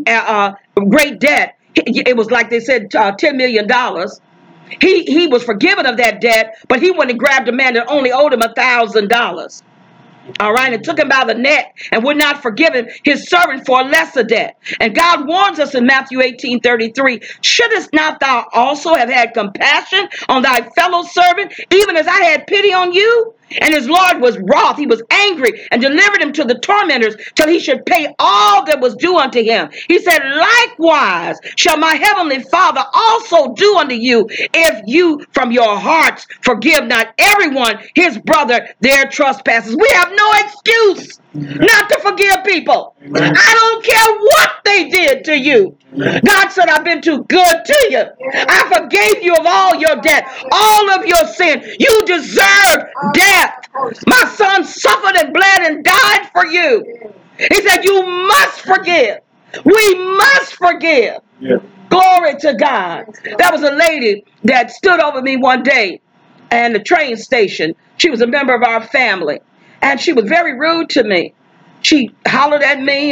it was like they said $10 million. He was forgiven of that debt, but he went and grabbed a man that only owed him $1,000. All right, and took him by the neck and would not forgive him his servant for a lesser debt. And God warns us in Matthew 18:33, shouldest not thou also have had compassion on thy fellow servant, even as I had pity on you? And his Lord was wroth, he was angry, and delivered him to the tormentors till he should pay all that was due unto him. He said, likewise shall my heavenly Father also do unto you, if you from your hearts forgive not everyone his brother their trespasses. We have no excuse not to forgive people. I don't care what they did to you. God said, I've been too good to you. I forgave you of all your debt, all of your sin. You deserve death. My son suffered and bled and died for you. He said, you must forgive. We must forgive. Glory to God. That was a lady that stood over me one day at the train station. She was a member of our family, and she was very rude to me. She hollered at me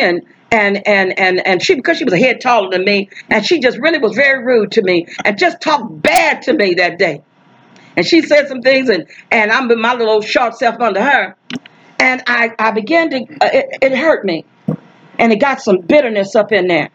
and she, because she was a head taller than me, and she just really was very rude to me and just talked bad to me that day. And she said some things, and I'm with my little old short self under her, and I began to it hurt me, and it got some bitterness up in there.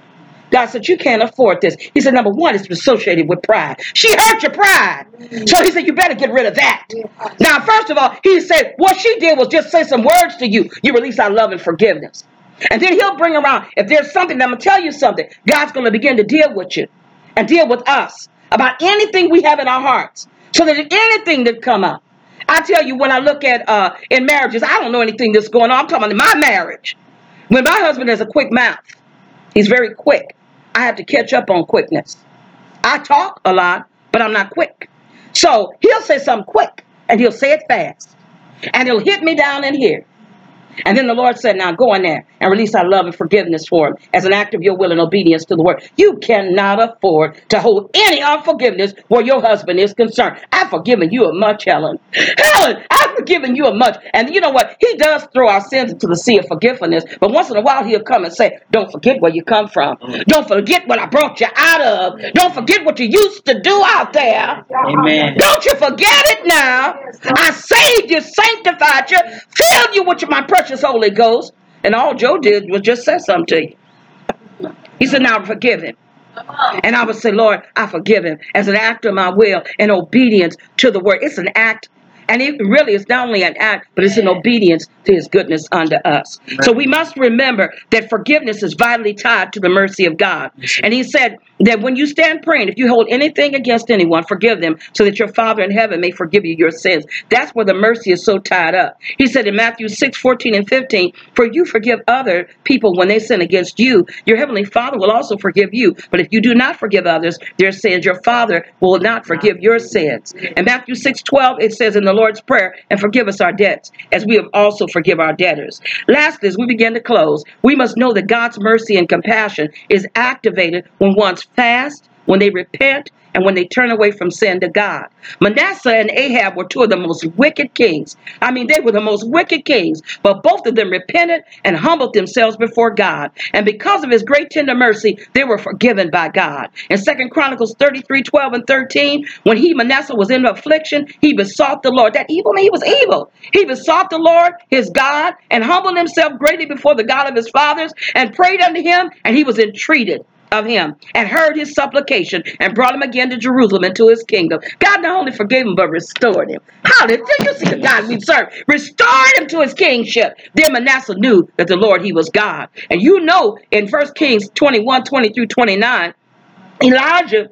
God said, you can't afford this. He said, number one, it's associated with pride. She hurt your pride. So he said, you better get rid of that. Now, first of all, he said, what she did was just say some words to you. You release our love and forgiveness. And then he'll bring around, if there's something, I'm going to tell you something. God's going to begin to deal with you and deal with us about anything we have in our hearts. So that anything that come up. I tell you, when I look at in marriages, I don't know anything that's going on. I'm talking about in my marriage. When my husband has a quick mouth, he's very quick. I have to catch up on quickness. I talk a lot, but I'm not quick. So he'll say something quick, and he'll say it fast. And he'll hit me down in here. And then the Lord said, now go in there and release our love and forgiveness for him as an act of your will and obedience to the word. You cannot afford to hold any unforgiveness where your husband is concerned. I've forgiven you a much, Helen. Helen, I've forgiven you a much. And you know what? He does throw our sins into the sea of forgiveness. But once in a while, he'll come and say, don't forget where you come from. Don't forget what I brought you out of. Don't forget what you used to do out there. Amen. Don't you forget it now. I saved you, sanctified you, filled you with my precious Holy Ghost. And all Joe did was just say something to you. He said, now forgive him. And I would say, Lord, I forgive him as an act of my will and obedience to the word. It's an act. And it really is not only an act, but it's an obedience to his goodness unto us. So we must remember that forgiveness is vitally tied to the mercy of God. And he said that when you stand praying, if you hold anything against anyone, forgive them so that your Father in heaven may forgive you your sins. That's where the mercy is so tied up. He said in Matthew 6:14 and 15, for you forgive other people when they sin against you, your heavenly Father will also forgive you. But if you do not forgive others their sins, your Father will not forgive your sins. In Matthew 6:12, it says in the Lord's Prayer, and forgive us our debts, as we have also forgive our debtors. Lastly, as we begin to close, we must know that God's mercy and compassion is activated when one's fast, when they repent, and when they turn away from sin to God. Manasseh and Ahab were two of the most wicked kings. I mean, they were the most wicked kings, but both of them repented and humbled themselves before God. And because of his great tender mercy, they were forgiven by God. In 2 Chronicles 33:12 and 13, when Manasseh was in affliction, he besought the Lord. That evil man, he was evil. He besought the Lord, his God, and humbled himself greatly before the God of his fathers, and prayed unto him, and he was entreated of him and heard his supplication and brought him again to Jerusalem into his kingdom. God not only forgave him, but restored him. How did you see the God we serve? Restored him to his kingship. Then Manasseh knew that the Lord, he was God. And you know, in 1 Kings 21:20 through 29, Elijah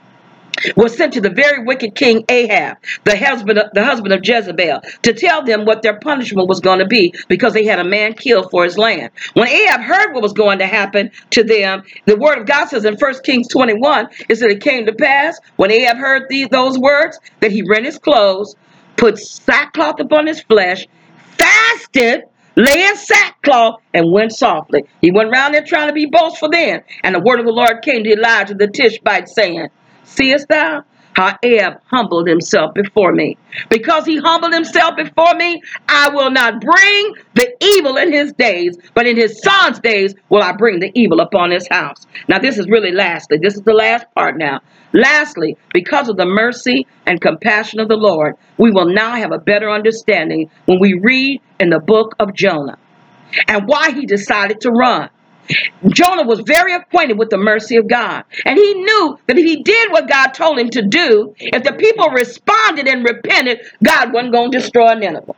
was sent to the very wicked king Ahab, the husband of Jezebel, to tell them what their punishment was going to be because they had a man killed for his land. When Ahab heard what was going to happen to them, the word of God says in 1 Kings 21, it said it came to pass when Ahab heard those words that he rent his clothes, put sackcloth upon his flesh, fasted, lay in sackcloth, and went softly. He went around there trying to be boastful then. And the word of the Lord came to Elijah the Tishbite, saying, seest thou how Ahab humbled himself before me? Because he humbled himself before me, I will not bring the evil in his days, but in his son's days will I bring the evil upon his house. Now this is really lastly. This is the last part now. Lastly, because of the mercy and compassion of the Lord, we will now have a better understanding when we read in the book of Jonah and why he decided to run. Jonah was very acquainted with the mercy of God. And he knew that if he did what God told him to do, if the people responded and repented, God wasn't going to destroy Nineveh.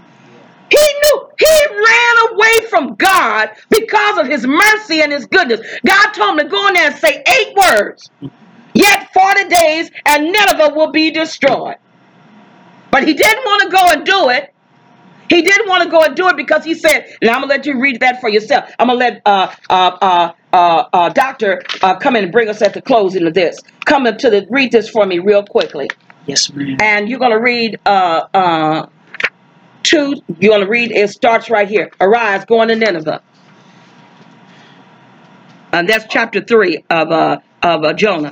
He knew. He ran away from God because of his mercy and his goodness. God told him to go in there and say 8 words. Yet 40 days and Nineveh will be destroyed. But he didn't want to go and do it. He didn't want to go and do it because he said, and I'm going to let you read that for yourself. I'm going to let Doctor, come in and bring us at the closing of this. Come up to read this for me real quickly. Yes, ma'am. And you're going to read you're going to read, it starts right here. Arise, go into Nineveh. And that's chapter 3 of Jonah.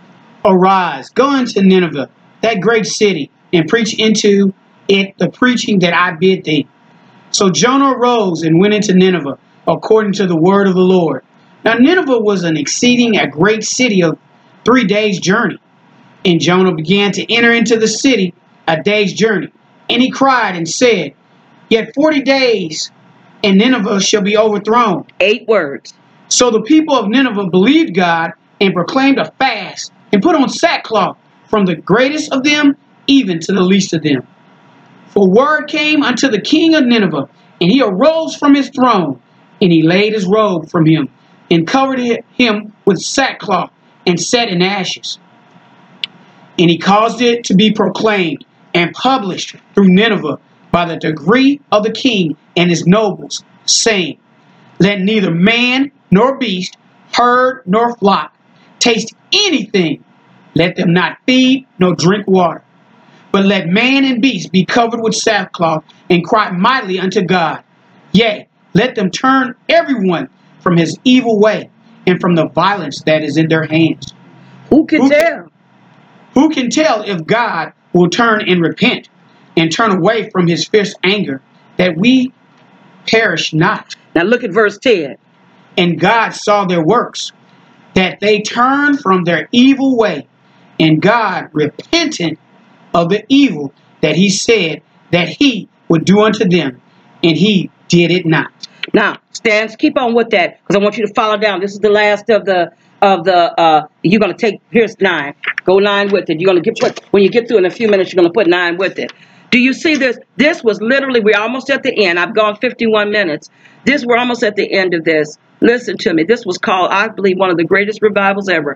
Arise, go into Nineveh, that great city, and preach into it the preaching that I bid thee. So Jonah arose and went into Nineveh, according to the word of the Lord. Now Nineveh was a great city of 3 days' journey. And Jonah began to enter into the city a day's journey. And he cried and said, Yet 40 days, and Nineveh shall be overthrown. 8 words. So the people of Nineveh believed God and proclaimed a fast and put on sackcloth, from the greatest of them even to the least of them. For word came unto the king of Nineveh, and he arose from his throne, and he laid his robe from him, and covered him with sackcloth, and sat in ashes. And he caused it to be proclaimed and published through Nineveh by the decree of the king and his nobles, saying, Let neither man nor beast, herd nor flock, taste anything. Let them not feed nor drink water. But let man and beast be covered with sackcloth, and cry mightily unto God. Yea, let them turn everyone from his evil way, and from the violence that is in their hands. Who can tell? Who can tell if God will turn and repent, and turn away from his fierce anger, that we perish not? Now look at verse 10. And God saw their works, that they turned from their evil way, and God repented of the evil that he said that he would do unto them, and he did it not. Now, Stans, keep on with that, because I want you to follow down. This is the last of the you're going to take, here's 9. Go 9 with it. You're going to put, when you get through in a few minutes, you're going to put 9 with it. Do you see this? This was literally, we're almost at the end. I've gone 51 minutes. We're almost at the end of this. Listen to me. This was called, I believe, one of the greatest revivals ever.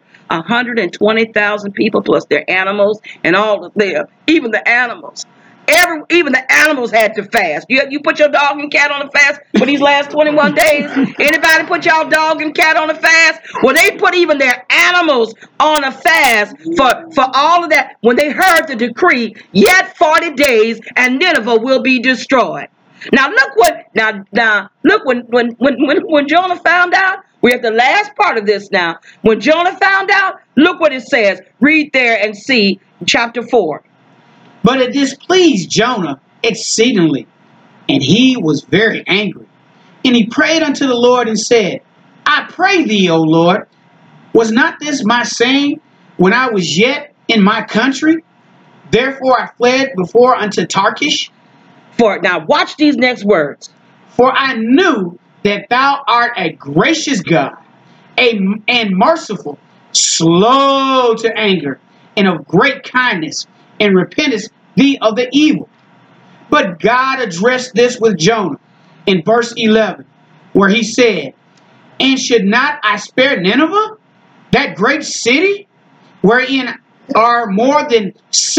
120,000 people plus their animals and all of them, even the animals. Even the animals had to fast. You put your dog and cat on a fast for these last 21 days? Anybody put y'all dog and cat on a fast? Well, they put even their animals on a fast for all of that. When they heard the decree, yet 40 days and Nineveh will be destroyed. Now look what look when Jonah found out. We're at the last part of this now. When Jonah found out, look what it says. Read there and see chapter 4. But it displeased Jonah exceedingly, and he was very angry. And he prayed unto the Lord and said, I pray thee, O Lord, was not this my saying when I was yet in my country? Therefore I fled before unto Tarshish. Now watch these next words. For I knew that thou art a gracious God, and merciful, slow to anger, and of great kindness, and repentest thee of the evil. But God addressed this with Jonah in verse 11, where he said, And should not I spare Nineveh, that great city, wherein are more than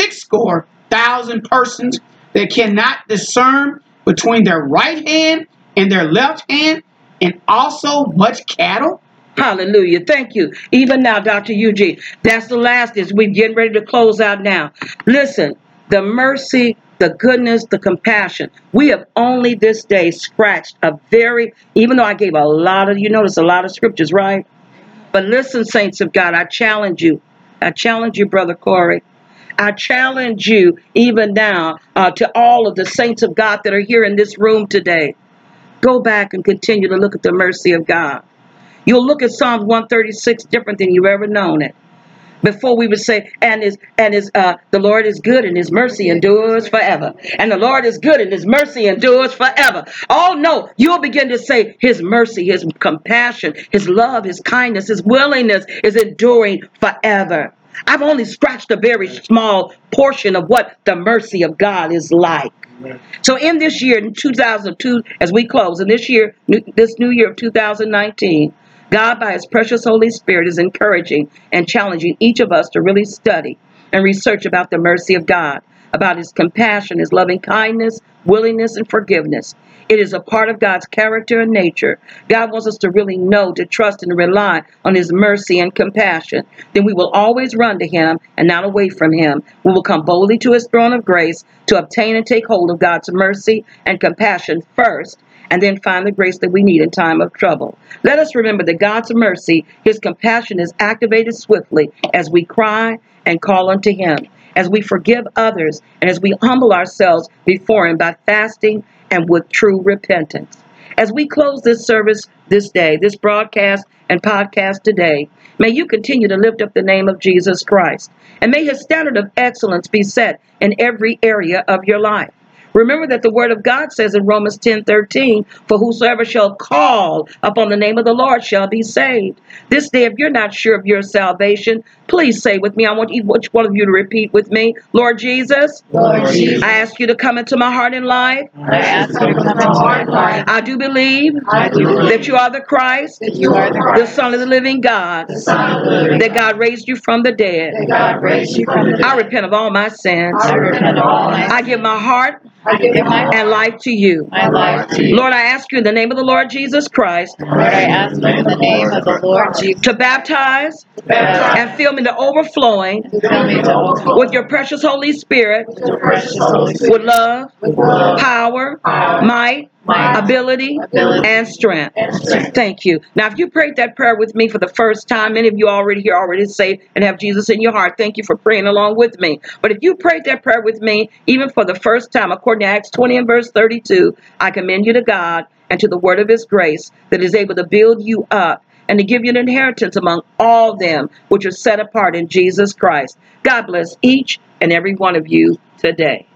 60,000 persons that cannot discern between their right hand and their left hand, and also much cattle? Hallelujah. Thank you. Even now, Dr. Eugene, that's the last. We're getting ready to close out now. Listen, the mercy, the goodness, the compassion. We have only this day scratched even though I gave a lot of, you notice a lot of scriptures, right? But listen, saints of God, I challenge you. I challenge you, Brother Corey. I challenge you even now to all of the saints of God that are here in this room today. Go back and continue to look at the mercy of God. You'll look at Psalms 136 different than you've ever known it. Before we would say, the Lord is good and his mercy endures forever. And the Lord is good and his mercy endures forever. Oh no, you'll begin to say his mercy, his compassion, his love, his kindness, his willingness is enduring forever. I've only scratched a very small portion of what the mercy of God is like. So in this year, in 2002, as we close, in this new year of 2019, God, by his precious Holy Spirit, is encouraging and challenging each of us to really study and research about the mercy of God, about his compassion, his loving kindness, willingness, and forgiveness. It is a part of God's character and nature. God wants us to really know, to trust, and to rely on his mercy and compassion. Then we will always run to him and not away from him. We will come boldly to his throne of grace to obtain and take hold of God's mercy and compassion first, and then find the grace that we need in time of trouble. Let us remember that God's mercy, his compassion, is activated swiftly as we cry and call unto him, as we forgive others, and as we humble ourselves before him by fasting and with true repentance. As we close this service this day, this broadcast and podcast today, may you continue to lift up the name of Jesus Christ, and may his standard of excellence be set in every area of your life. Remember that the word of God says in Romans 10:13, for whosoever shall call upon the name of the Lord shall be saved. This day, if you're not sure of your salvation, please say with me, I want each one of you to repeat with me, Lord Jesus, Lord Jesus, I ask you to come into my heart and life. I ask you to come into my life. I do believe I do believe that you are the Christ, that you are the the Christ, Son of the living God, the Son of the living that God raised you from the dead. that God raised you from the dead. I repent of all my sins. I repent of all my I give my heart I give my and life to you. my life to you. Lord, I ask you in the name of the Lord Jesus Christ Lord, I ask you in the name of the Lord Jesus to baptize Christ, and fill me to overflowing to fill me to overflow with your precious Holy Spirit, with your precious Holy Spirit, with love, with love, power, might, ability, and strength. and strength. Thank you. Now, if you prayed that prayer with me for the first time, many of you already here, already saved and have Jesus in your heart. Thank you for praying along with me. But if you prayed that prayer with me, even for the first time, according to Acts 20 and verse 32, I commend you to God and to the word of his grace that is able to build you up and to give you an inheritance among all them which are set apart in Jesus Christ. God bless each and every one of you today.